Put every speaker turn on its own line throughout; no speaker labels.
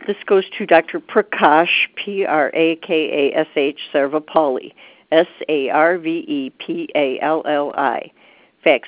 This goes to Dr. Prakash, Prakash Sarvepalli, Sarvepalli. Fax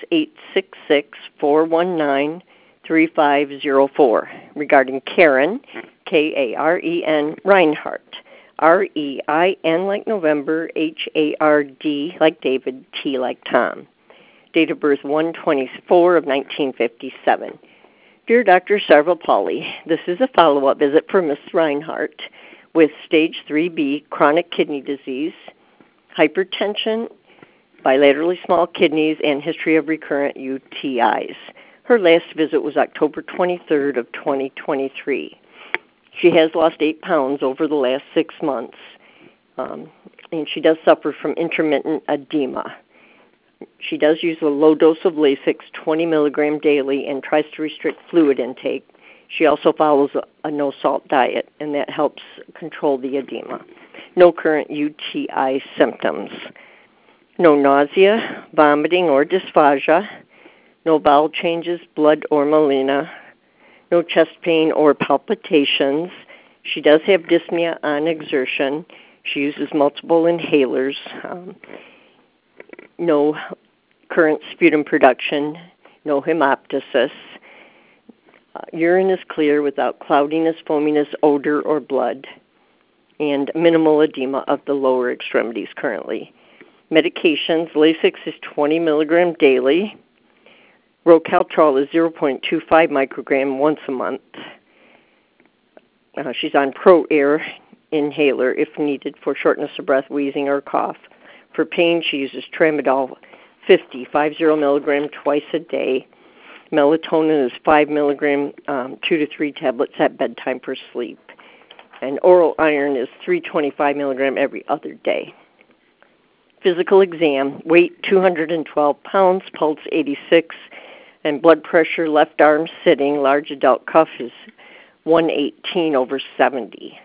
866-419-3504 regarding Karen, Karen Reinhardt, Rein like November, Hard like David, T like Tom. Date of birth 1/24 of 1957. Dear Dr. Sarvepalli, this is a follow-up visit for Ms. Reinhardt with stage 3B chronic kidney disease, hypertension, bilaterally small kidneys, and history of recurrent UTIs. Her last visit was October 23rd of 2023. She has lost 8 pounds over the last 6 months, and she does suffer from intermittent edema. She does use a low dose of Lasix, 20 milligram daily, and tries to restrict fluid intake. She also follows a no-salt diet, and that helps control the edema. No current UTI symptoms. No nausea, vomiting, or dysphagia. No bowel changes, blood, or melena. No chest pain or palpitations. She does have dyspnea on exertion. She uses multiple inhalers. No current sputum production, no hemoptysis. Urine is clear without cloudiness, foaminess, odor, or blood, and minimal edema of the lower extremities currently. Medications, Lasix is 20 milligram daily. Rocaltrol is 0.25 microgram once a month. She's on ProAir inhaler if needed for shortness of breath, wheezing, or cough. For pain, she uses Tramadol 50 milligram twice a day. Melatonin is 5 milligram, 2 to 3 tablets at bedtime for sleep. And oral iron is 325 milligram every other day. Physical exam, weight 212 pounds, pulse 86, and blood pressure left arm sitting, large adult cuff is 118/70.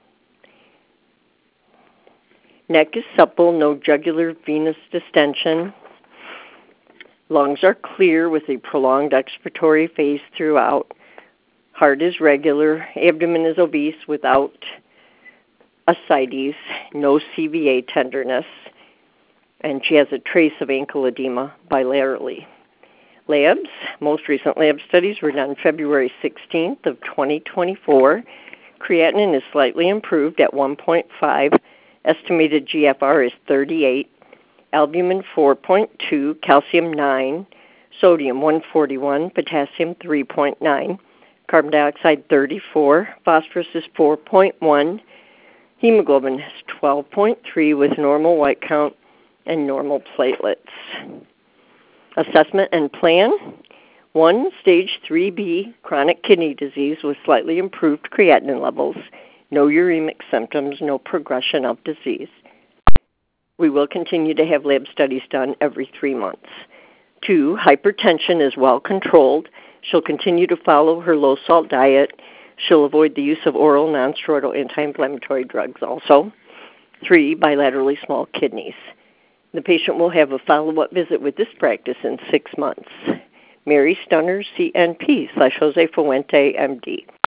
Neck is supple, no jugular venous distension. Lungs are clear with a prolonged expiratory phase throughout. Heart is regular. Abdomen is obese without ascites, no CVA tenderness. And she has a trace of ankle edema bilaterally. Labs, most recent lab studies were done February 16th of 2024. Creatinine is slightly improved at 1.5. Estimated GFR is 38, albumin 4.2, calcium 9, sodium 141, potassium 3.9, carbon dioxide 34, phosphorus is 4.1, hemoglobin is 12.3 with normal white count and normal platelets. Assessment and plan. 1, stage 3B chronic kidney disease with slightly improved creatinine levels. No uremic symptoms, no progression of disease. We will continue to have lab studies done every 3 months. 2, hypertension is well controlled. She'll continue to follow her low-salt diet. She'll avoid the use of oral nonsteroidal anti-inflammatory drugs also. 3, bilaterally small kidneys. The patient will have a follow-up visit with this practice in 6 months. Mary Stunner, CNP /Jose Fuente, MD.